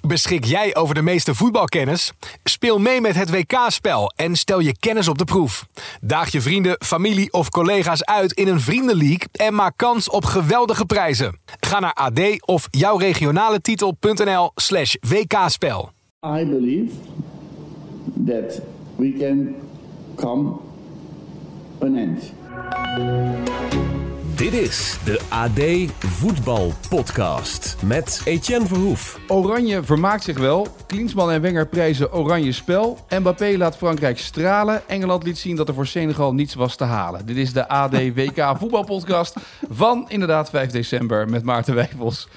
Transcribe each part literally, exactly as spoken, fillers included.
Beschik jij over de meeste voetbalkennis? Speel mee met het W K-spel en stel je kennis op de proef. Daag je vrienden, familie of collega's uit in een vriendenleague en maak kans op geweldige prijzen. Ga naar A D of jouwregionaletitel.nl slash WK-spel. I believe that we can come an end. Dit is de A D Voetbal Podcast met Etienne Verhoef. Oranje vermaakt zich wel. Klinsmann en Wenger prijzen oranje spel. Mbappé laat Frankrijk stralen. Engeland liet zien dat er voor Senegal niets was te halen. Dit is de A D W K Voetbal Podcast van inderdaad vijf december met Maarten Wijfels.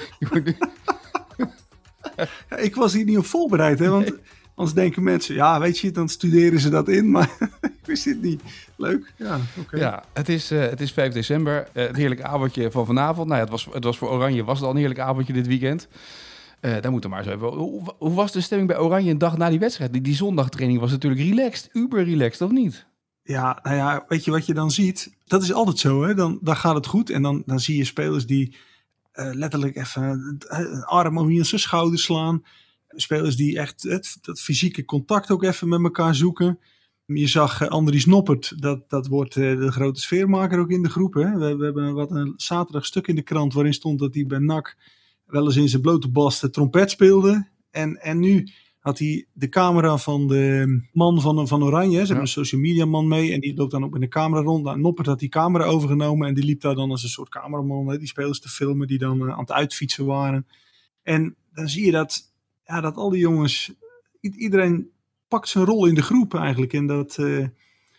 Ja, ik was hier niet op voorbereid, hè, want anders denken mensen, ja, weet je, dan studeren ze dat in, maar ik wist dit niet. Leuk, ja, oké. Okay. Ja, het is, uh, het is vijf december, uh, het heerlijke avondje van vanavond. Nou ja, het was, het was voor Oranje, was het al een heerlijk avondje dit weekend. Uh, daar moeten we maar zo even. Hoe, hoe was de stemming bij Oranje een dag na die wedstrijd? Die, die zondagtraining was natuurlijk relaxed, uber relaxed, of niet? Ja, nou ja, weet je wat je dan ziet? Dat is altijd zo, hè. Dan, dan gaat het goed en dan, dan zie je spelers die uh, letterlijk even een arm om zijn schouder slaan. Spelers die echt het, dat fysieke contact ook even met elkaar zoeken. Je zag uh, Andries Noppert, dat, dat wordt uh, de grote sfeermaker ook in de groep. Hè? We, we hebben wat een zaterdag stuk in de krant waarin stond dat hij bij N A C wel eens in zijn blote bast de trompet speelde. En, en nu had hij de camera van de man van, van Oranje. Ze ja. hebben een social media man mee en die loopt dan ook met de camera rond. Nou, Noppert had die camera overgenomen en die liep daar dan als een soort cameraman, hè, die spelers te filmen die dan uh, aan het uitfietsen waren. En dan zie je dat, ja, dat al die jongens, i- iedereen pakt zijn rol in de groep eigenlijk. En dat, uh,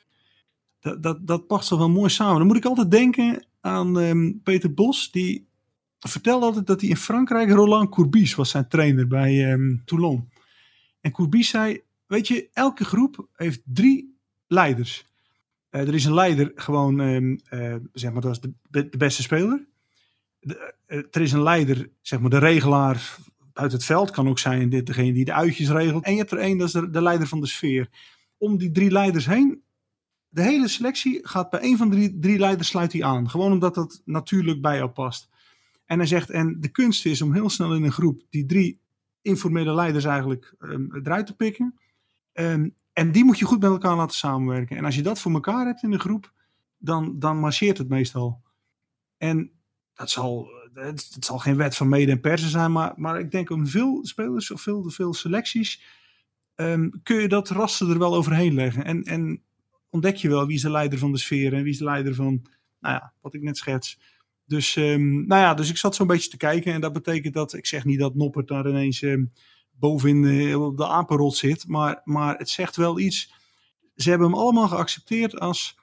dat, dat, dat past toch wel mooi samen. Dan moet ik altijd denken aan um, Peter Bos, die vertelde altijd dat hij in Frankrijk, Roland Courbis was zijn trainer bij um, Toulon. En Courbis zei, weet je, elke groep heeft drie leiders. Uh, er is een leider, gewoon, um, uh, zeg maar, dat is de, de beste speler. De, uh, er is een leider, zeg maar, de regelaar uit het veld. Kan ook zijn dit, degene die de uitjes regelt. En je hebt er één, dat is de, de leider van de sfeer. Om die drie leiders heen, de hele selectie gaat bij één van de drie, drie leiders sluit hij aan. Gewoon omdat dat natuurlijk bij jou past. En hij zegt, en de kunst is om heel snel in een groep die drie informele leiders eigenlijk um, eruit te pikken. Um, en die moet je goed met elkaar laten samenwerken. En als je dat voor elkaar hebt in de groep, dan, dan marcheert het meestal. En dat zal, het, het zal geen wet van mede en persen zijn, maar, maar ik denk om veel spelers of veel, veel selecties um, kun je dat raster er wel overheen leggen. En, en ontdek je wel wie is de leider van de sfeer en wie is de leider van, nou ja, wat ik net schets. Dus, um, nou ja, dus ik zat zo'n beetje te kijken en dat betekent dat, ik zeg niet dat Noppert daar ineens um, bovenin uh, op de apenrot zit, maar, maar het zegt wel iets. Ze hebben hem allemaal geaccepteerd als,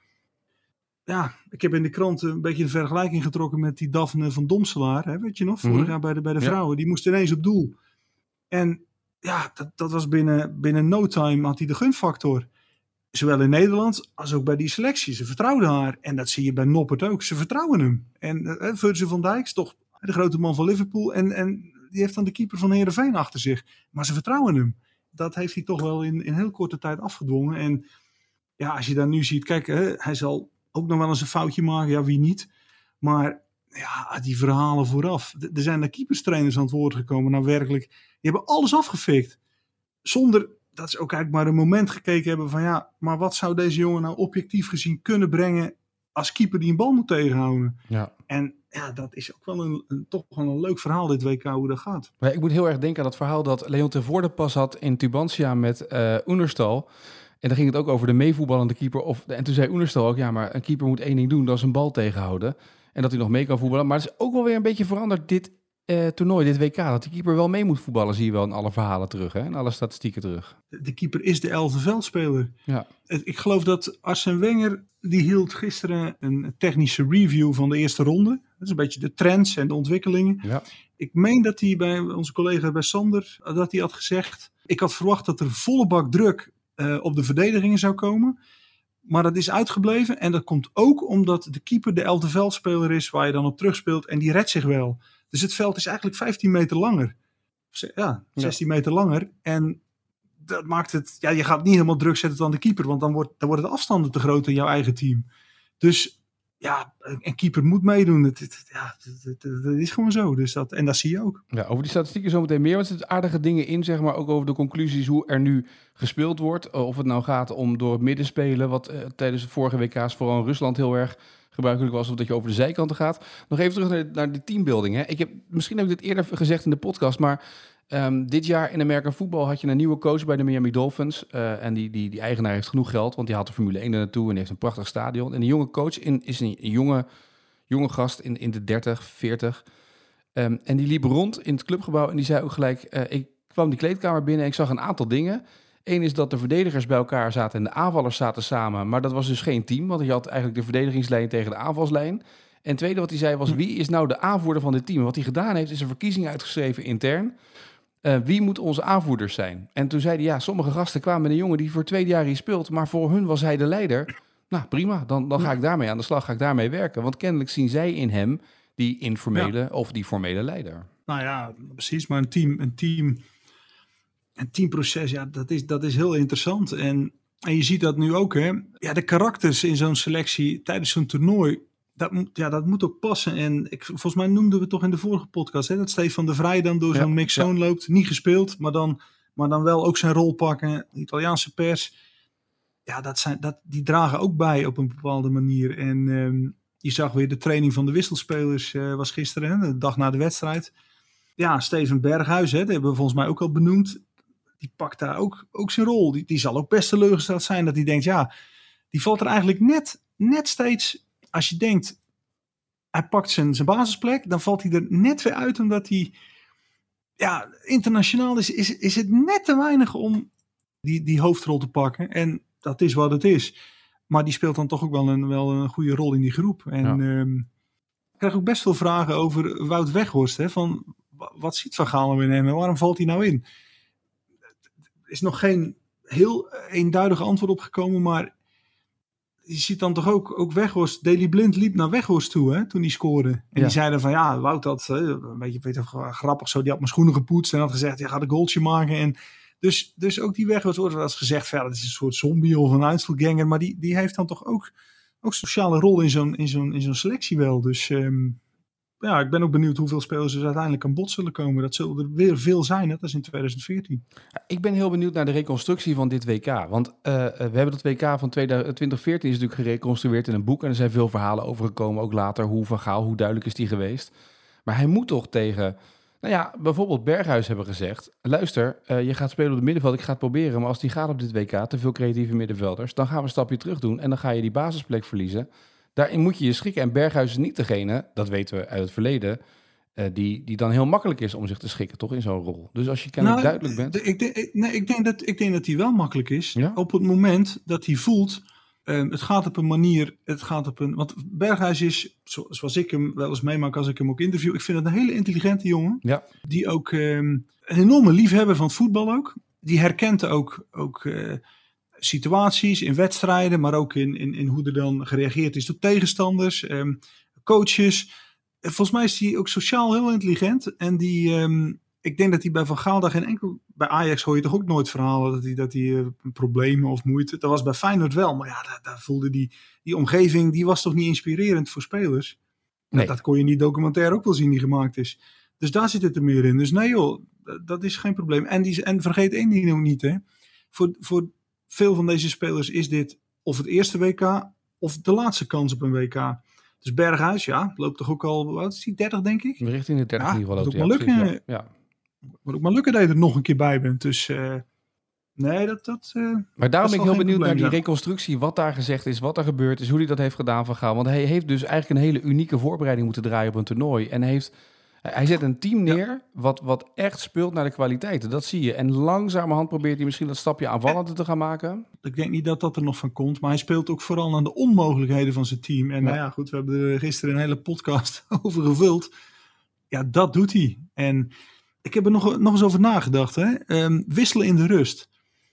ja, ik heb in de krant een beetje een vergelijking getrokken met die Daphne van Domselaar, hè, weet je nog, vorig mm-hmm. jaar bij de, bij de vrouwen, ja. Die moest ineens op doel. En ja, dat, dat was binnen, binnen no time had hij de gunfactor. Zowel in Nederland als ook bij die selectie. Ze vertrouwden haar. En dat zie je bij Noppert ook. Ze vertrouwen hem. En uh, Virgil van Dijk is toch de grote man van Liverpool. En, en die heeft dan de keeper van Heerenveen achter zich. Maar ze vertrouwen hem. Dat heeft hij toch wel in, in heel korte tijd afgedwongen. En ja, als je dan nu ziet. Kijk, hè, hij zal ook nog wel eens een foutje maken. Ja, wie niet. Maar ja, die verhalen vooraf. Er zijn de keeperstrainers aan het woord gekomen. Nou werkelijk. Die hebben alles afgefikt. Zonder dat ze ook eigenlijk maar een moment gekeken hebben van ja, maar wat zou deze jongen nou objectief gezien kunnen brengen als keeper die een bal moet tegenhouden. Ja. En ja, dat is ook wel een, een, toch wel een leuk verhaal dit W K hoe dat gaat. Maar ik moet heel erg denken aan dat verhaal dat Leon ten Voorde pas had in Tubantia met uh, Oenerstal. En dan ging het ook over de meevoetballende keeper. Of, en toen zei Oenerstal ook, ja, maar een keeper moet één ding doen, dat is een bal tegenhouden. En dat hij nog mee kan voetballen. Maar het is ook wel weer een beetje veranderd dit Uh, toernooi, dit W K, dat de keeper wel mee moet voetballen, zie je wel in alle verhalen terug, hè? In alle statistieken terug. De, de keeper is de elfde veldspeler. Ja. Ik geloof dat Arsène Wenger, die hield gisteren een technische review van de eerste ronde. Dat is een beetje de trends en de ontwikkelingen. Ja. Ik meen dat hij bij onze collega bij Sander, dat hij had gezegd, ik had verwacht dat er volle bak druk uh, op de verdedigingen zou komen. Maar dat is uitgebleven en dat komt ook omdat de keeper de elfde veldspeler is waar je dan op terugspeelt en die redt zich wel. Dus het veld is eigenlijk vijftien meter langer. Ja, zestien ja. meter langer. En dat maakt het, ja, je gaat niet helemaal druk zetten aan de keeper, want dan wordt, dan worden de afstanden te groot in jouw eigen team. Dus ja, een keeper moet meedoen. Het, het, ja, het, het, het is gewoon zo. Dus dat, en dat zie je ook. Ja, over die statistieken zometeen meer. Want er zitten aardige dingen in, zeg maar. Ook over de conclusies hoe er nu gespeeld wordt. Of het nou gaat om door het midden spelen. Wat uh, tijdens de vorige W K's vooral in Rusland heel erg gebruikelijk was. Of dat je over de zijkanten gaat. Nog even terug naar, naar die teambuilding. Hè. Ik heb, misschien heb ik dit eerder gezegd in de podcast. Maar um, dit jaar in Amerika voetbal had je een nieuwe coach bij de Miami Dolphins. Uh, en die, die, die eigenaar heeft genoeg geld. Want die had de Formule één er naartoe. En heeft een prachtig stadion. En die jonge coach in, is een jonge... jonge gast in, in de dertig, veertig. Um, en die liep rond in het clubgebouw en die zei ook gelijk... Uh, ik kwam die kleedkamer binnen en ik zag een aantal dingen. Eén is dat de verdedigers bij elkaar zaten en de aanvallers zaten samen. Maar dat was dus geen team, want je had eigenlijk de verdedigingslijn tegen de aanvalslijn. En het tweede wat hij zei was, wie is nou de aanvoerder van dit team? Wat hij gedaan heeft, is een verkiezing uitgeschreven intern. Uh, wie moet onze aanvoerders zijn? En toen zei hij, ja, sommige gasten kwamen met een jongen die voor het tweede jaar hier speelt. Maar voor hun was hij de leider. Nou, prima. Dan, dan ga ik daarmee aan de slag, ga ik daarmee werken. Want kennelijk zien zij in hem die informele ja. of die formele leider. Nou ja, precies. Maar een team, een team, een teamproces, ja, dat is, dat is heel interessant. En, en je ziet dat nu ook, hè. Ja, de karakters in zo'n selectie tijdens zo'n toernooi, dat moet, ja, dat moet ook passen. En ik, volgens mij noemden we het toch in de vorige podcast, hè, dat Stefan de Vrij dan door ja, zo'n mixzone ja. loopt. Niet gespeeld, maar dan, maar dan wel ook zijn rol pakken. De Italiaanse pers. Ja, dat zijn, dat, die dragen ook bij op een bepaalde manier. En um, je zag weer de training van de wisselspelers uh, was gisteren, hè, de dag na de wedstrijd. Ja, Steven Berghuis, hè, die hebben we volgens mij ook al benoemd. Die pakt daar ook, ook zijn rol. Die, die zal ook best teleurgesteld zijn dat hij denkt, ja, die valt er eigenlijk net, net steeds, als je denkt, hij pakt zijn, zijn basisplek, dan valt hij er net weer uit, omdat hij, ja, internationaal is, is, is het net te weinig om die, die hoofdrol te pakken. En dat is wat het is. Maar die speelt dan toch ook wel een, wel een goede rol in die groep. En ja. um, ik krijg ook best veel vragen over Wout Weghorst. Hè, van, wat ziet Van Gaal nou in hem en waarom valt hij nou in? Er is nog geen heel eenduidig antwoord op gekomen, maar je ziet dan toch ook, ook Weghorst. Daley Blind liep naar Weghorst toe, hè, toen hij scoorde. En ja. die zeiden van, ja, Wout had, een beetje weet je, grappig zo, die had mijn schoenen gepoetst en had gezegd, ja, gaat een goaltje maken. En Dus, dus ook die Weghorst wordt wel eens gezegd, ja, dat is een soort zombie of een uitvoerganger. Maar die, die heeft dan toch ook, ook sociale rol in zo'n, in, zo'n, in zo'n selectie wel. Dus um, ja, ik ben ook benieuwd hoeveel spelers er uiteindelijk aan bod zullen komen. Dat zullen er weer veel zijn, net als in twintig veertien. Ik ben heel benieuwd naar de reconstructie van dit W K. Want uh, we hebben dat W K van twintig veertien is natuurlijk gereconstrueerd in een boek. En er zijn veel verhalen over gekomen, ook later. Hoe Van Gaal, hoe duidelijk is die geweest. Maar hij moet toch tegen... Nou ja, bijvoorbeeld Berghuis hebben gezegd, luister, uh, je gaat spelen op het middenveld, ik ga het proberen, maar als die gaat op dit W K, te veel creatieve middenvelders, dan gaan we een stapje terug doen en dan ga je die basisplek verliezen. Daarin moet je je schikken en Berghuis is niet degene, dat weten we uit het verleden, uh, die, die dan heel makkelijk is om zich te schikken, toch, in zo'n rol. Dus als je kennelijk nou, duidelijk bent... Ik denk, nee, ik denk dat ik denk dat hij wel makkelijk is, ja? op het moment dat hij voelt... Um, het gaat op een manier, het gaat op een... Want Berghuis is, zo, zoals ik hem wel eens meemaak als ik hem ook interview, ik vind het een hele intelligente jongen. Ja. Die ook um, een enorme liefhebber van het voetbal ook. Die herkent ook, ook uh, situaties in wedstrijden, maar ook in, in, in hoe er dan gereageerd is door tegenstanders, um, coaches. Volgens mij is hij ook sociaal heel intelligent. En die... Um, Ik denk dat hij bij Van Gaal daar geen enkel... Bij Ajax hoor je toch ook nooit verhalen dat hij, dat hij uh, problemen of moeite... Dat was bij Feyenoord wel, maar ja, daar, daar voelde die, die omgeving... Die was toch niet inspirerend voor spelers? Nee. Dat, dat kon je in die documentaire ook wel zien die gemaakt is. Dus daar zit het er meer in. Dus nee joh, dat, dat is geen probleem. En, die, en vergeet één ding nog niet, hè. Voor, voor veel van deze spelers is dit of het eerste W K... of de laatste kans op een W K... Dus Berghuis, ja, loopt toch ook al... Wat is die, dertig denk ik? Richting de dertig ja, in ieder geval loopt hij. Moet ook maar lukken. Ja. ja. Moet ook maar lukken dat je er nog een keer bij bent. Dus uh, nee, dat... dat uh, maar daarom ben ik heel benieuwd naar die zijn. reconstructie. Wat daar gezegd is, wat er gebeurd is, hoe hij dat heeft gedaan Van Gaal. Want hij heeft dus eigenlijk een hele unieke voorbereiding moeten draaien op een toernooi. En hij, heeft, hij zet een team neer ja. wat, wat echt speelt naar de kwaliteiten. Dat zie je. En langzamerhand probeert hij misschien dat stapje aanvallender te gaan maken. Ik denk niet dat dat er nog van komt. Maar hij speelt ook vooral aan de onmogelijkheden van zijn team. En ja. nou ja, goed, we hebben er gisteren een hele podcast over gevuld. Ja, dat doet hij. En... Ik heb er nog, nog eens over nagedacht. Hè? Um, wisselen in de rust.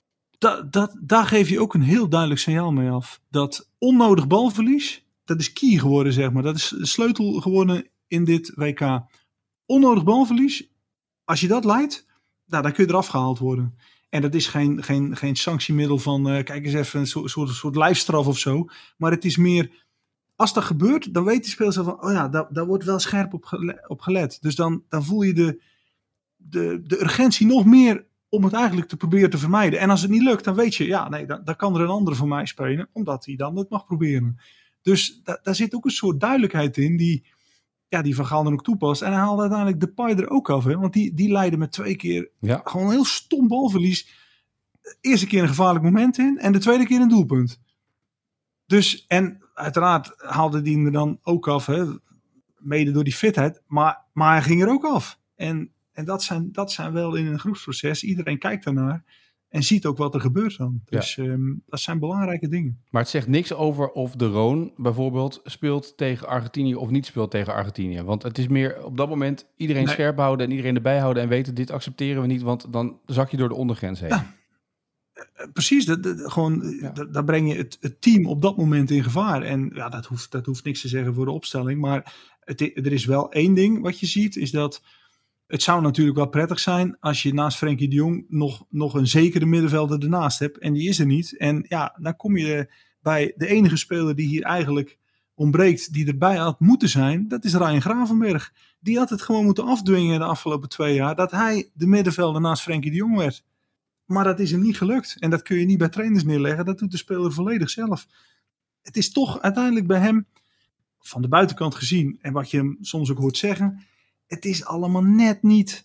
Da, dat, daar geef je ook een heel duidelijk signaal mee af. Dat onnodig balverlies, dat is key geworden, zeg maar. Dat is de sleutel geworden in dit W K. Onnodig balverlies, als je dat leidt, nou, dan kun je eraf gehaald worden. En dat is geen, geen, geen sanctiemiddel van, uh, kijk eens even, een soort, soort, soort lijfstraf of zo. Maar het is meer, als dat gebeurt, dan weet de speler zo van, oh ja, daar, daar wordt wel scherp op, gele, op gelet. Dus dan, dan voel je de, de, de urgentie nog meer om het eigenlijk te proberen te vermijden. En als het niet lukt, dan weet je, ja, nee, dan, dan kan er een andere voor mij spelen, omdat hij dan het mag proberen. Dus da, daar zit ook een soort duidelijkheid in, die, ja, die Van Gaal dan ook toepast. En hij haalde uiteindelijk Depay er ook af, hè, want die, die leidde met twee keer Ja. gewoon een heel stom balverlies. De eerste keer een gevaarlijk moment in, en de tweede keer een doelpunt. Dus, en uiteraard haalde die hem er dan ook af, hè, mede door die fitheid, maar, maar hij ging er ook af. En, en dat, zijn, dat zijn wel in een groepsproces, iedereen kijkt daarnaar en ziet ook wat er gebeurt dan. Dus ja. um, dat zijn belangrijke dingen. Maar het zegt niks over of de Roon bijvoorbeeld speelt tegen Argentinië of niet speelt tegen Argentinië. Want het is meer op dat moment iedereen nee. scherp houden en iedereen erbij houden en weten, dit accepteren we niet, want dan zak je door de ondergrens heen. Ja. Precies, dat, dat, gewoon, ja. dat, daar breng je het, het team op dat moment in gevaar. En ja, dat hoeft, dat hoeft niks te zeggen voor de opstelling. Maar het, er is wel één ding wat je ziet, is dat het zou natuurlijk wel prettig zijn als je naast Frenkie de Jong nog, nog een zekere middenvelder ernaast hebt. En die is er niet. En ja, dan kom je bij de enige speler die hier eigenlijk ontbreekt, die erbij had moeten zijn, dat is Ryan Gravenberch. Die had het gewoon moeten afdwingen de afgelopen twee jaar, dat hij de middenvelder naast Frenkie de Jong werd. Maar dat is hem niet gelukt. En dat kun je niet bij trainers neerleggen. Dat doet de speler volledig zelf. Het is toch uiteindelijk bij hem, van de buitenkant gezien, en wat je hem soms ook hoort zeggen, het is allemaal net niet.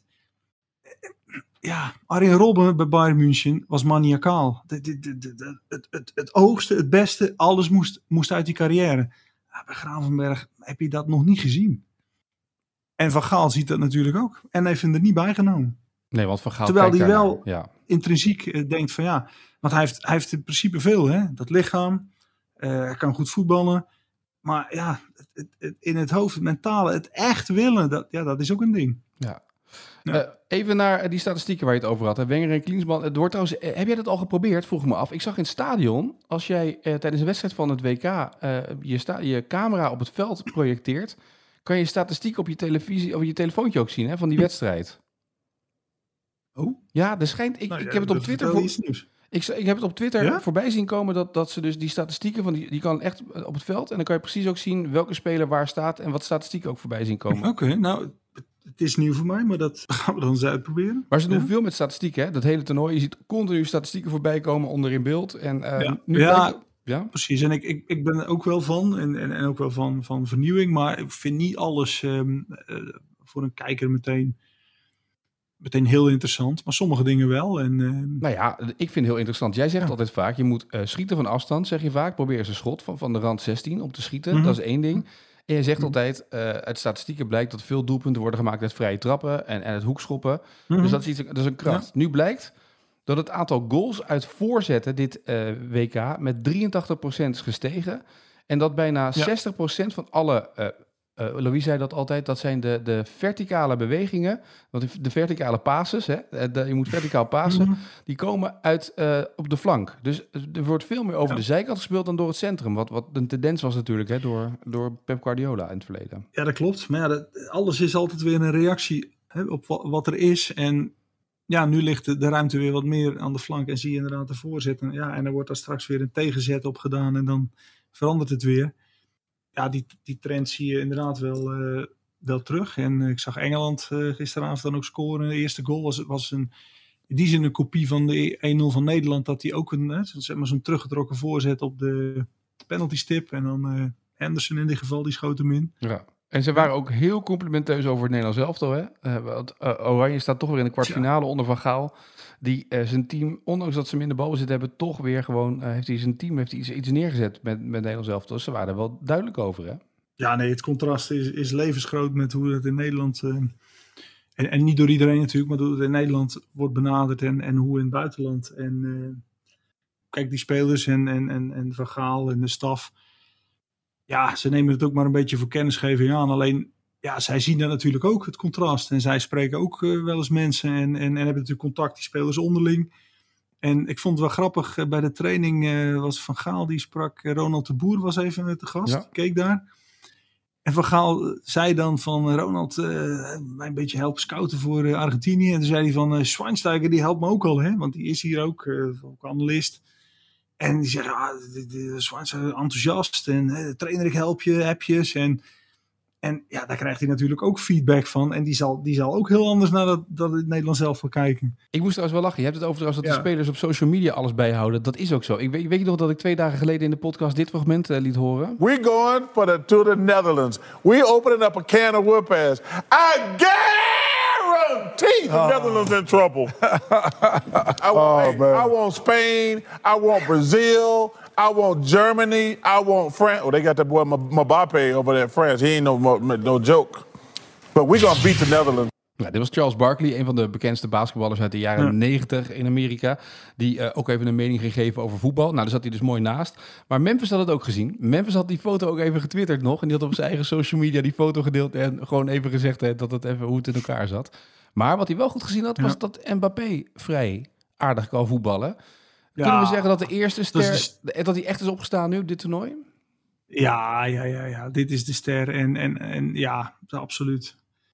Ja, Arjen Robben bij Bayern München was maniacaal. De, de, de, de, het, het, het hoogste, het beste, alles moest, moest uit die carrière. Ja, bij Gravenberch heb je dat nog niet gezien. En Van Gaal ziet dat natuurlijk ook. En heeft hem er niet bij genomen. Nee, want Van Gaal Terwijl hij wel ja. intrinsiek uh, denkt van ja, want hij heeft, hij heeft in principe veel, hè? Dat lichaam, uh, hij kan goed voetballen, maar ja, het, het, het, in het hoofd, het mentale, het echt willen, dat, ja, dat is ook een ding. Ja. Ja. Uh, even naar die statistieken waar je het over had. Hè? Wenger en Klinsmann. Het wordt trouwens, heb jij dat al geprobeerd? Vroeg me af. Ik zag in het stadion, als jij uh, tijdens een wedstrijd van het W K uh, je, sta- je camera op het veld projecteert, kan je statistiek op je televisie of je telefoontje ook zien, hè, van die wedstrijd. Oh? Ja, er schijnt. Ik, nou, ik ja, heb het op Twitter voor, ik, ik heb het op Twitter ja? voorbij zien komen dat, dat ze dus die statistieken van die, die kan echt op het veld en dan kan je precies ook zien welke speler waar staat en wat statistieken ook voorbij zien komen. Oké, okay, nou, het is nieuw voor mij, maar dat gaan we dan eens uitproberen. Maar ze doen ja? veel met statistieken, hè? Dat hele toernooi. Je ziet continu statistieken voorbij komen onder in beeld. En, uh, ja, nu ja, blijkt, ja, precies. En ik, ik, ik ben er ook wel van, en, en, en ook wel van, van vernieuwing, maar ik vind niet alles um, uh, voor een kijker meteen, meteen heel interessant. Maar sommige dingen wel. En, uh, nou ja, ik vind het heel interessant. Jij zegt ja. altijd vaak, je moet uh, schieten van afstand, zeg je vaak. Probeer eens een schot van, van de rand zestien op te schieten. Mm-hmm. Dat is één ding. En je zegt altijd, uh, uit statistieken blijkt dat veel doelpunten worden gemaakt uit vrije trappen en, en het hoekschoppen. Mm-hmm. Dus dat is, iets, dat is een kracht. Ja. Nu blijkt dat het aantal goals uit voorzetten dit uh, W K met drieëntachtig procent is gestegen. En dat bijna ja. zestig procent van alle, uh, uh, Louis zei dat altijd, dat zijn de, de verticale bewegingen, want de verticale passes, hè, de, je moet verticaal passen, mm-hmm. die komen uit uh, op de flank. Dus er wordt veel meer over ja. de zijkant gespeeld dan door het centrum, wat, wat een tendens was natuurlijk, hè, door, door Pep Guardiola in het verleden. Ja, dat klopt. Maar ja, dat, alles is altijd weer een reactie, hè, op wat, wat er is. En ja, nu ligt de, de ruimte weer wat meer aan de flank en zie je inderdaad de voorzet. En, ja, en er wordt daar straks weer een tegenzet op gedaan en dan verandert het weer. Ja, die, die trend zie je inderdaad wel, uh, wel terug. En uh, ik zag Engeland uh, gisteravond dan ook scoren. De eerste goal was, was een, in die zin een kopie van de één nul van Nederland. Dat hij ook een, uh, zeg maar zo'n teruggetrokken voorzet op de penalty stip. En dan uh, Henderson in dit geval, die schoot hem in. Ja. En ze waren ook heel complimenteus over het Nederlands elftal. Hè? Uh, want, uh, Oranje staat toch weer in de kwartfinale ja. onder Van Gaal. Die uh, zijn team, ondanks dat ze minder balbezit hebben, toch weer gewoon, uh, heeft hij zijn team heeft hij iets, iets neergezet met, met Nederlands elftal. Dus ze waren er wel duidelijk over, hè? Ja, nee, het contrast is, is levensgroot met hoe het in Nederland, uh, en, en niet door iedereen natuurlijk, maar hoe het in Nederland wordt benaderd en, en hoe in het buitenland. En uh, kijk, die spelers en, en, en, en Van Gaal en de staf, ja, ze nemen het ook maar een beetje voor kennisgeving aan. Alleen, ja, zij zien daar natuurlijk ook het contrast. En zij spreken ook uh, wel eens mensen en, en, en hebben natuurlijk contact, die spelers onderling. En ik vond het wel grappig, uh, bij de training uh, was Van Gaal, die sprak, uh, Ronald de Boer was even uh, te gast, ja. keek daar. En Van Gaal zei dan van, uh, Ronald, uh, mij een beetje helpen scouten voor uh, Argentinië. En toen zei hij van, uh, Schweinsteiger, die helpt me ook al, hè, want die is hier ook, uh, ook analist. En die zeggen, ah, de, de Zwart zijn enthousiast en uh, trainer, ik help je, appjes. En, en ja, daar krijgt hij natuurlijk ook feedback van. En die zal, die zal ook heel anders naar dat, dat het Nederland zelf wil kijken. Ik moest trouwens wel lachen. Je hebt het over trouwens dat Ja. de spelers op social media alles bijhouden. Dat is ook zo. Ik weet, weet je nog dat ik twee dagen geleden in de podcast dit fragment uh, liet horen? We going for the, to the Netherlands. We opening up a can of whoop ass. I guarantee the Oh. Netherlands in trouble. I, want, Oh, hey, man. I want Spain. I want Brazil. I want Germany. I want France. Oh, they got that boy M- Mbappe over there in France. He ain't no, mo- no joke. But we gonna beat the Netherlands. Ja, dit was Charles Barkley, een van de bekendste basketballers uit de jaren Ja. negentig in Amerika. Die uh, ook even een mening ging geven over voetbal. Nou, daar zat hij dus mooi naast. Maar Memphis had het ook gezien. Memphis had die foto ook even getwitterd nog. En die had op zijn eigen social media die foto gedeeld. En gewoon even gezegd hè, dat het even hoe het in elkaar zat. Maar wat hij wel goed gezien had, was Ja. dat Mbappé vrij aardig kan voetballen. Ja, Kunnen we zeggen dat de eerste dat ster, is dat hij echt is opgestaan nu op dit toernooi? Ja, ja, ja, ja. Dit is de ster. En, en, en ja, absoluut.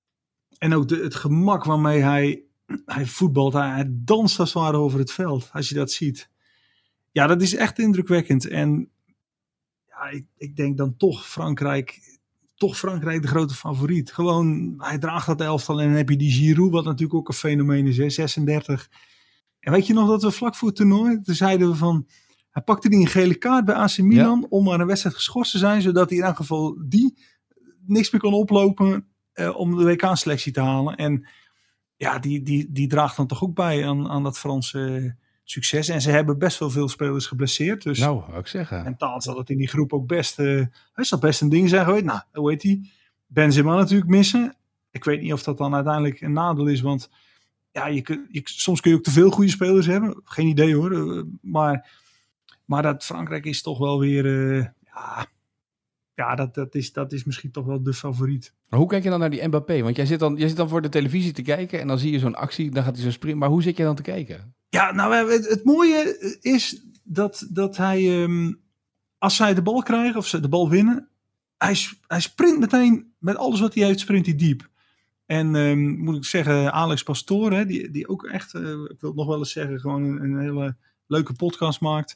En ook de, het gemak waarmee hij, hij voetbalt. Hij, hij danst als het ware over het veld. Als je dat ziet. Ja, dat is echt indrukwekkend. En ja, ik, ik denk dan toch Frankrijk. Toch Frankrijk de grote favoriet. Gewoon, hij draagt dat elftal. En dan heb je die Giroud, wat natuurlijk ook een fenomeen is. Hè, zesendertig. En weet je nog dat we vlak voor het toernooi. Toen zeiden we van. Hij pakte die een gele kaart bij A C Milan. Ja. Om maar een wedstrijd geschorst te zijn. Zodat hij in elk geval die niks meer kon oplopen. Uh, om de W K-selectie te halen. En ja, die, die, die draagt dan toch ook bij aan, aan dat Franse uh, succes. En ze hebben best wel veel spelers geblesseerd. Dus Nou, wou ik zeggen. mentaal zal het in die groep ook best... Uh, hij zal best een ding zijn geweest. Nou, hoe heet hij? Benzema natuurlijk missen. Ik weet niet of dat dan uiteindelijk een nadeel is. Want ja, je kun, je, soms kun je ook te veel goede spelers hebben. Geen idee hoor. Uh, maar, maar dat Frankrijk is toch wel weer... Uh, ja, ja dat, dat, is, dat is misschien toch wel de favoriet. Maar hoe kijk je dan naar die Mbappé? Want jij zit dan, jij zit dan voor de televisie te kijken en dan zie je zo'n actie, dan gaat hij zo springen. Maar hoe zit je dan te kijken? Ja, nou, het, het mooie is dat, dat hij, um, als zij de bal krijgen of ze de bal winnen, hij, hij sprint meteen met alles wat hij heeft, sprint hij diep. En um, moet ik zeggen, Alex Pastoor, hè, die, die ook echt, uh, ik wil het nog wel eens zeggen, gewoon een, een hele leuke podcast maakt.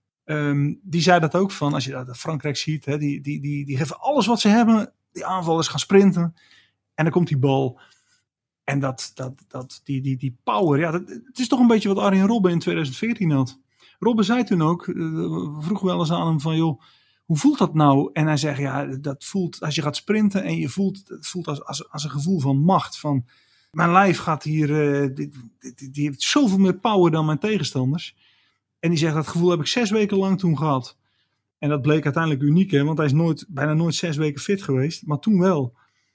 Um, die zei dat ook van, als je dat Frankrijk ziet, hè, die, die, die, die geven alles wat ze hebben. Die aanvallers gaan sprinten. En dan komt die bal. En dat, dat, dat, die, die, die power. Ja, dat, het is toch een beetje wat Arjen Robben in twintig veertien had. Robben zei toen ook. We vroegen wel eens aan hem van joh. Hoe voelt dat nou? En hij zegt ja. Dat voelt als je gaat sprinten. En je voelt. Het voelt als, als, als een gevoel van macht. Van mijn lijf gaat hier. Uh, die, die, die heeft zoveel meer power dan mijn tegenstanders. En die zegt dat gevoel heb ik zes weken lang toen gehad. En dat bleek uiteindelijk uniek, hè, want hij is nooit, bijna nooit zes weken fit geweest, maar toen wel.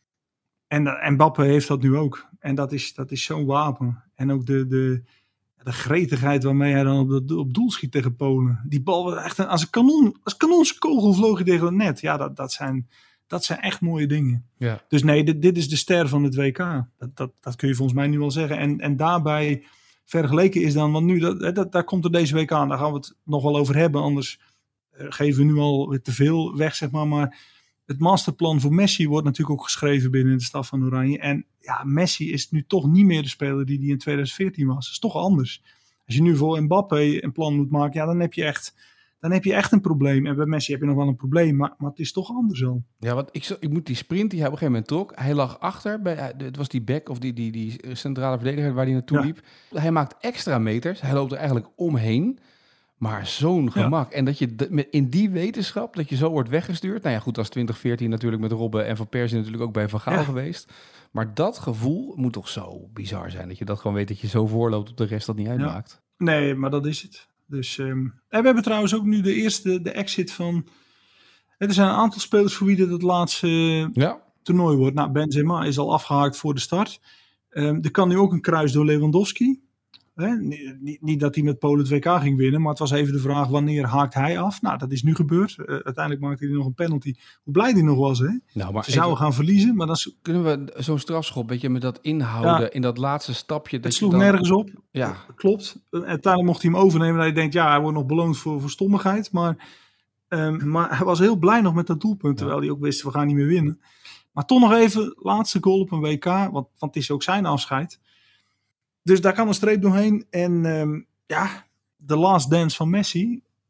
En, en Mbappé heeft dat nu ook. En dat is, dat is zo'n wapen. En ook de, de, de gretigheid waarmee hij dan op, de, op doel schiet tegen Polen. Die bal, echt een, als een kanon, als kanonskogel vloog hij tegen het net. Ja, dat, dat, zijn, dat zijn echt mooie dingen. Ja. Dus nee, dit, dit is de ster van het W K. Dat, dat, dat kun je volgens mij nu wel zeggen. En, en daarbij vergeleken is dan, want nu, dat, dat, daar komt er deze week aan. Daar gaan we het nog wel over hebben, anders uh, geven we nu al weer te veel weg, zeg maar. Maar het masterplan voor Messi wordt natuurlijk ook geschreven binnen de staf van Oranje. En ja, Messi is nu toch niet meer de speler die hij in twintig veertien was. Dat is toch anders. Als je nu voor Mbappé een plan moet maken, ja, dan heb je echt, dan heb je echt een probleem. En bij Messi heb je nog wel een probleem, maar, maar het is toch anders al. Ja, want ik, ik moet die sprint die hij op een gegeven moment trok. Hij lag achter, bij, het was die back of die, die, die centrale verdediger waar hij naartoe Ja. liep. Hij maakt extra meters. Hij loopt er eigenlijk omheen. Maar zo'n gemak. Ja. En dat je de, in die wetenschap, dat je zo wordt weggestuurd. Nou ja, goed, als twintig veertien natuurlijk met Robben en Van Persie natuurlijk ook bij Van Gaal ja. geweest. Maar dat gevoel moet toch zo bizar zijn. Dat je dat gewoon weet dat je zo voorloopt op de rest dat niet uitmaakt. Ja. Nee, maar dat is het. Dus, um, en we hebben trouwens ook nu de eerste, de exit van... Er zijn een aantal spelers voor wie dit het laatste uh, ja. toernooi wordt. Nou, Benzema is al afgehaakt voor de start. Um, er kan nu ook een kruis door Lewandowski. Hè? Niet, niet dat hij met Polen het W K ging winnen, maar het was even de vraag wanneer haakt hij af. Nou, dat is nu gebeurd. Uh, uiteindelijk maakte hij nog een penalty. Hoe blij hij nog was, hè? Nou, maar ze zouden gaan verliezen, maar dan... Kunnen we zo'n strafschop, weet je, met dat inhouden ja. in dat laatste stapje... Dat het sloeg dan... nergens op. Ja. Klopt. Uiteindelijk mocht hij hem overnemen. En hij denkt, ja, hij wordt nog beloond voor, voor stommigheid. Maar, um, maar hij was heel blij nog met dat doelpunt, terwijl ja. hij ook wist, we gaan niet meer winnen. Maar toch nog even, laatste goal op een W K, want, want het is ook zijn afscheid. Dus daar kan een streep doorheen. En um, ja, de last dance van Messi.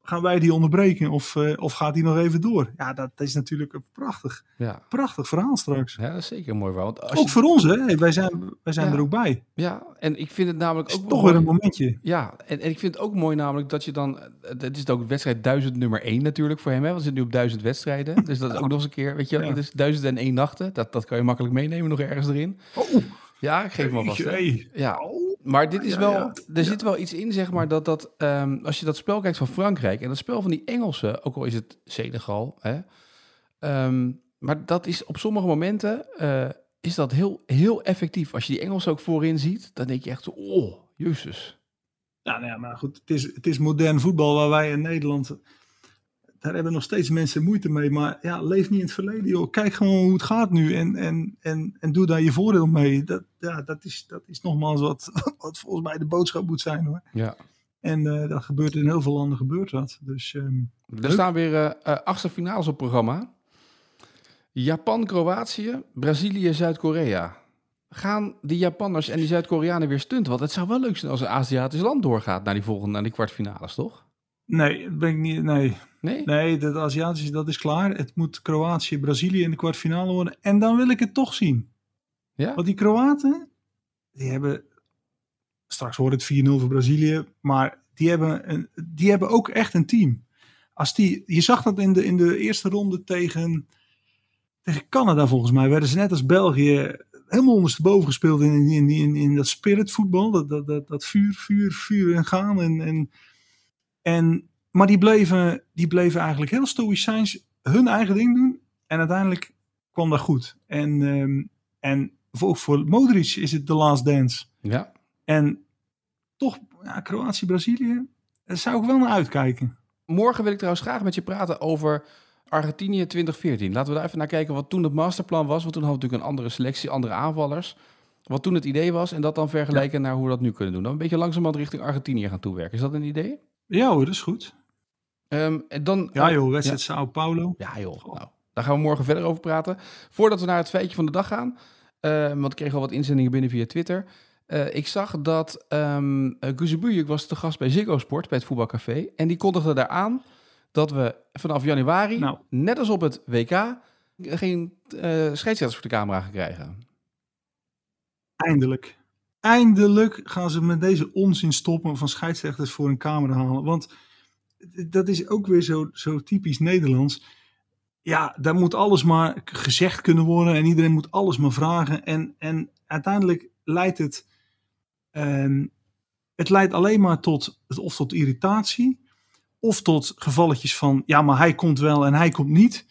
gaan wij die onderbreken of, uh, of gaat die nog even door? Ja, dat is natuurlijk een prachtig, Ja. prachtig verhaal straks. Ja, dat is zeker een mooi verhaal. Want als Ook je- voor ons, hè? Wij zijn, wij zijn Ja. er ook bij. Ja, en ik vind het namelijk Het ook is wel toch weer een mooi- momentje. Ja, en, en ik vind het ook mooi namelijk dat je dan... Het is ook wedstrijd duizend nummer één natuurlijk voor hem. Hè? Want we zitten nu op duizend wedstrijden. Dus dat is ook nog eens een keer, weet je, Ja. het is duizend en één nachten. Dat, dat kan je makkelijk meenemen nog ergens erin. Oh, Ja, ik geef hem alvast. hè. hey. Ja, Oh. maar dit is Ja, wel... ja. Er zit wel iets in, zeg maar, dat dat... ehm, als je dat spel kijkt van Frankrijk en dat spel van die Engelsen, ook al is het Senegal, hè, ehm, maar dat is op sommige momenten eh, is dat heel, heel effectief. Als je die Engelsen ook voorin ziet, dan denk je echt zo, oh, jezus. Ja, nou ja, maar goed, het is, het is modern voetbal waar wij in Nederland... Daar hebben nog steeds mensen moeite mee. Maar ja, leef niet in het verleden, joh. Kijk gewoon hoe het gaat nu en, en, en, en doe daar je voordeel mee. Dat, ja, dat, is, dat is nogmaals wat, wat volgens mij de boodschap moet zijn, hoor. Ja. En uh, dat gebeurt in heel veel landen gebeurt dat. Dus um, Er leuk. staan weer uh, uh, achtste finales op programma. Japan, Kroatië, Brazilië, Zuid-Korea. Gaan die Japanners en die Zuid-Koreanen weer stunten? Want het zou wel leuk zijn als een Aziatisch land doorgaat naar die volgende, naar die kwartfinales, toch? Nee, dat ben ik niet. Nee, Nee? nee, dat Aziatische, dat is klaar. Het moet Kroatië, Brazilië in de kwartfinale worden. En dan wil ik het toch zien. Ja? Want die Kroaten, die hebben, straks wordt het vier nul voor Brazilië, maar die hebben, een, die hebben ook echt een team. Als die, je zag dat in de, in de eerste ronde tegen, tegen Canada volgens mij, werden ze net als België helemaal ondersteboven gespeeld in, in, in, in dat spirit voetbal, dat, dat, dat, dat vuur, vuur, vuur en gaan. En, en, en, maar die bleven, die bleven eigenlijk heel stoïcijns hun eigen ding doen en uiteindelijk kwam dat goed. En, um, en ook voor Modric is het de last dance. Ja. En toch, ja, Kroatië, Brazilië, daar zou ik wel naar uitkijken. Morgen wil ik trouwens graag met je praten over Argentinië twintig veertien. Laten we daar even naar kijken wat toen het masterplan was. Want toen hadden we natuurlijk een andere selectie, andere aanvallers. Wat toen het idee was en dat dan vergelijken ja. naar hoe we dat nu kunnen doen. Dan een beetje langzamerhand richting Argentinië gaan toewerken. Is dat een idee? Ja hoor, dat is goed. Um, en dan, ja joh, wedstrijd ja. Sao Paulo. Ja joh, nou, daar gaan we morgen verder over praten. Voordat we naar het feitje van de dag gaan. Uh, want ik kreeg al wat inzendingen binnen via Twitter. Uh, ik zag dat um, uh, Guzebujuk was te gast bij Ziggo Sport, bij het voetbalcafé. En die kondigde daar aan dat we vanaf januari, nou. net als op het W K, geen uh, scheidsrechters voor de camera gaan krijgen. Eindelijk. Eindelijk gaan ze met deze onzin stoppen van scheidsrechters voor een camera halen. Want dat is ook weer zo, zo typisch Nederlands. Ja, daar moet alles maar gezegd kunnen worden en iedereen moet alles maar vragen. En, en uiteindelijk leidt het, um, het leidt alleen maar tot, of tot irritatie of tot gevalletjes van, ja, maar hij komt wel en hij komt niet.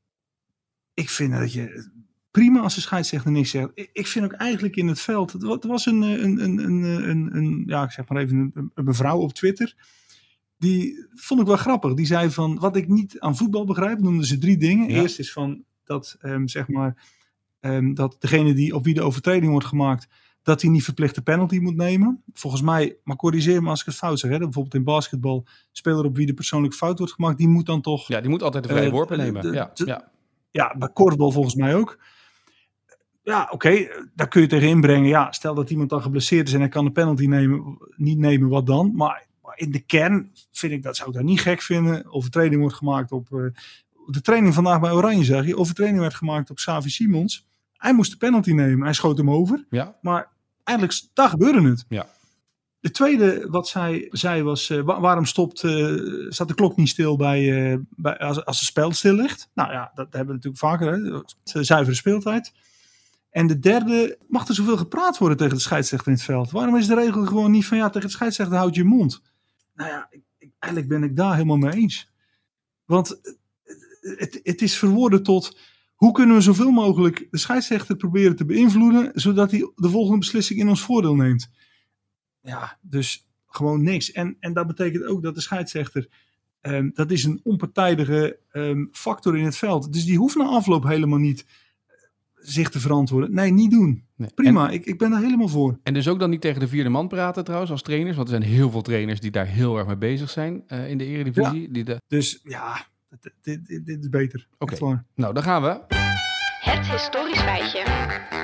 Ik vind dat je prima als de scheidsrechter niks zegt. Ik vind ook eigenlijk in het veld, er was een, een, een, een, een, een ja, ik zeg maar even een, een mevrouw op Twitter. Die vond ik wel grappig. Die zei van, wat ik niet aan voetbal begrijp, noemden ze drie dingen. Ja. Eerst is van dat, um, zeg maar, um, dat degene die op wie de overtreding wordt gemaakt, dat hij niet verplicht de penalty moet nemen. Volgens mij, maar corrigeer me als ik het fout zeg, hè, dat bijvoorbeeld in basketbal, speler op wie de persoonlijke fout wordt gemaakt, die moet dan toch... Ja, die moet altijd de vrije uh, worpen nemen. De, ja, de, ja. ja, bij korfbal volgens mij ook. Ja, oké, okay, daar kun je tegen inbrengen. Ja, stel dat iemand dan geblesseerd is en hij kan de penalty nemen, niet nemen, wat dan? Maar in de kern vind ik dat, zou ik dat niet gek vinden. Overtreding wordt gemaakt op... Uh, de training vandaag bij Oranje zag je. Overtreding werd gemaakt op Xavi Simons. Hij moest de penalty nemen. Hij schoot hem over. Ja. Maar eigenlijk, daar gebeurde het. Ja. De tweede wat zij zei was... Uh, waarom stopt, uh, staat de klok niet stil bij, uh, bij, als, als het spel stil ligt? Nou ja, dat hebben we natuurlijk vaker. Hè? Zuivere speeltijd. En de derde, mag er zoveel gepraat worden tegen de scheidsrechter in het veld? Waarom is de regel gewoon niet van, ja, tegen de scheidsrechter houd je mond? Nou ja, ik, ik, eigenlijk ben ik daar helemaal mee eens. Want het, het is verwoorden tot, hoe kunnen we zoveel mogelijk de scheidsrechter proberen te beïnvloeden, zodat hij de volgende beslissing in ons voordeel neemt. Ja, dus gewoon niks. En, en dat betekent ook dat de scheidsrechter, um, dat is een onpartijdige um, factor in het veld. Dus die hoeft na afloop helemaal niet zich te verantwoorden. Nee, niet doen. Nee. Prima, en, ik, ik ben daar helemaal voor. En dus ook dan niet tegen de vierde man praten trouwens als trainers, want er zijn heel veel trainers die daar heel erg mee bezig zijn uh, in de Eredivisie. Ja. Die de... Dus ja, dit, dit, dit, dit is beter. Oké, okay. Nou dan gaan we. Het historisch feitje.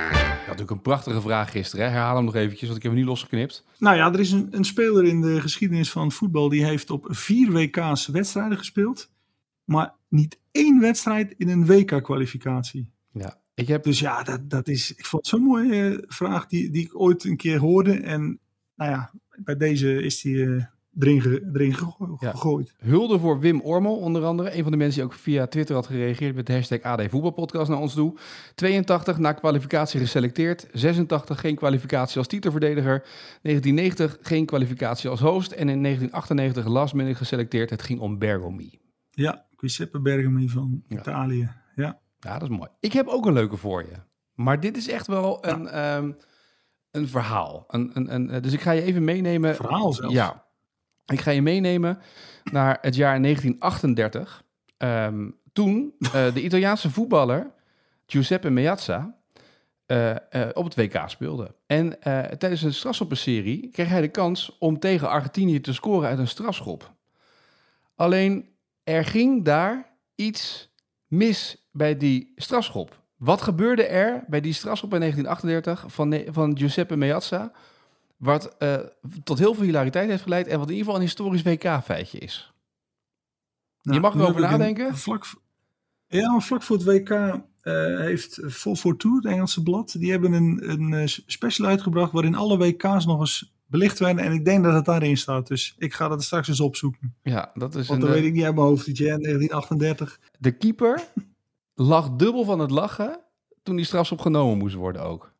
natuurlijk een prachtige vraag gisteren. Hè? Herhaal hem nog eventjes, want ik heb hem niet losgeknipt. Nou ja, er is een, een speler in de geschiedenis van het voetbal... die heeft op vier W K's wedstrijden gespeeld... maar niet één wedstrijd in een W K-kwalificatie. Ja, ik heb... Dus ja, dat, dat is, ik vond het zo'n mooie uh, vraag die, die ik ooit een keer hoorde. En nou ja, bij deze is die uh, erin, ge, erin gego- Ja. gegooid. Hulde voor Wim Ormel, onder andere. Een van de mensen die ook via Twitter had gereageerd met de hashtag A D Voetbalpodcast naar ons toe. tweeëntachtig na kwalificatie geselecteerd. zesentachtig geen kwalificatie als titelverdediger. negentien negentig geen kwalificatie als host. En in negentien achtennegentig last minute geselecteerd. Het ging om Bergomi. Ja, Giuseppe Bergomi van Ja. Italië. Ja. Ja, dat is mooi. Ik heb ook een leuke voor je. Maar dit is echt wel een, ja. um, een verhaal. Een, een, een, dus ik ga je even meenemen. Verhaal zelfs? Ja. Ik ga je meenemen naar het jaar negentien achtendertig. Um, toen uh, de Italiaanse voetballer Giuseppe Meazza uh, uh, op het W K speelde. En uh, tijdens een strafschoppenserie kreeg hij de kans om tegen Argentinië te scoren uit een strafschop. Alleen er ging daar iets mis bij die strafschop. Wat gebeurde er bij die strafschop in negentien achtendertig van, van Giuseppe Meazza, wat uh, tot heel veel hilariteit heeft geleid en wat in ieder geval een historisch W K-feitje is? Nou, je mag erover nadenken. Een, vlak, ja, maar vlak voor het W K uh, heeft Full for Two, het Engelse blad, die hebben een, een special uitgebracht waarin alle W K's nog eens belicht werden. En ik denk dat het daarin staat. Dus ik ga dat straks eens opzoeken. Ja, dat is Want een, dan weet ik niet uit mijn hoofd. negentien achtendertig. De keeper lag dubbel van het lachen toen die strafschop genomen moest worden ook.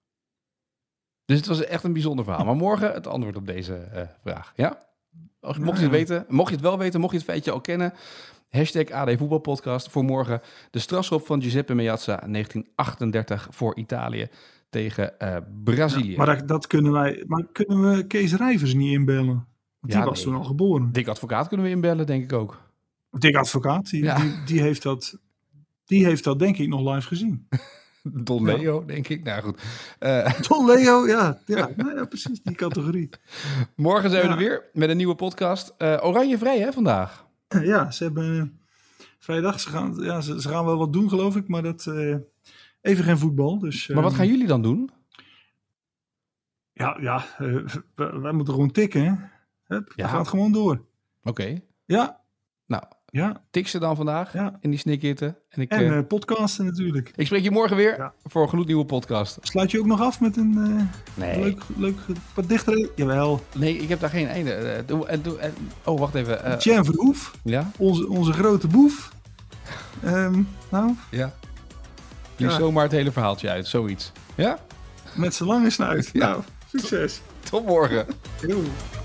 Dus het was echt een bijzonder verhaal. Maar morgen het antwoord op deze uh, vraag. Ja? Mocht je, het weten, mocht je het wel weten, mocht je het feitje al kennen. Hashtag A D Voetbalpodcast voor morgen. De strafschop van Giuseppe Meazza negentien achtendertig voor Italië tegen uh, Brazilië. Ja, maar dat, dat kunnen wij. Maar kunnen we Kees Rijvers niet inbellen? Want die ja, was nee. toen al geboren. Dick Advocaat kunnen we inbellen, denk ik ook. Dick Advocaat, die, Ja. die, die, heeft dat, die heeft dat denk ik nog live gezien. Don Leo, ja. denk ik. Nou goed. Uh, Don Leo, ja. Ja, nou ja, precies, die categorie. Morgen zijn we ja. er weer met een nieuwe podcast. Uh, oranje vrij, hè, vandaag? Ja, ze hebben uh, vrijdag. Ze gaan, ja, ze, ze gaan wel wat doen, geloof ik. Maar dat uh, even geen voetbal. Dus, uh, maar wat gaan jullie dan doen? Ja, ja uh, wij, wij moeten gewoon tikken, hè. Hup, ja. Dat gaat gewoon door. Oké. Okay. Ja. Nou, ja. tik ze dan vandaag ja. in die snikhitte. En, ik, en uh, podcasten natuurlijk. Ik spreek je morgen weer ja. voor een gloednieuwe podcast. Sluit je ook nog af met een uh, nee. leuk, leuk, wat dichter? Jawel. Nee, ik heb daar geen einde. Uh, doe, uh, doe, uh, oh, wacht even. Uh, Tjen Verhoef. Ja? Onze, onze grote boef. Um, nou? Ja. Die ja. zomaar het hele verhaaltje uit, zoiets. Ja? Met zijn lange snuit. Ja. Nou, succes. Tot morgen. Heel.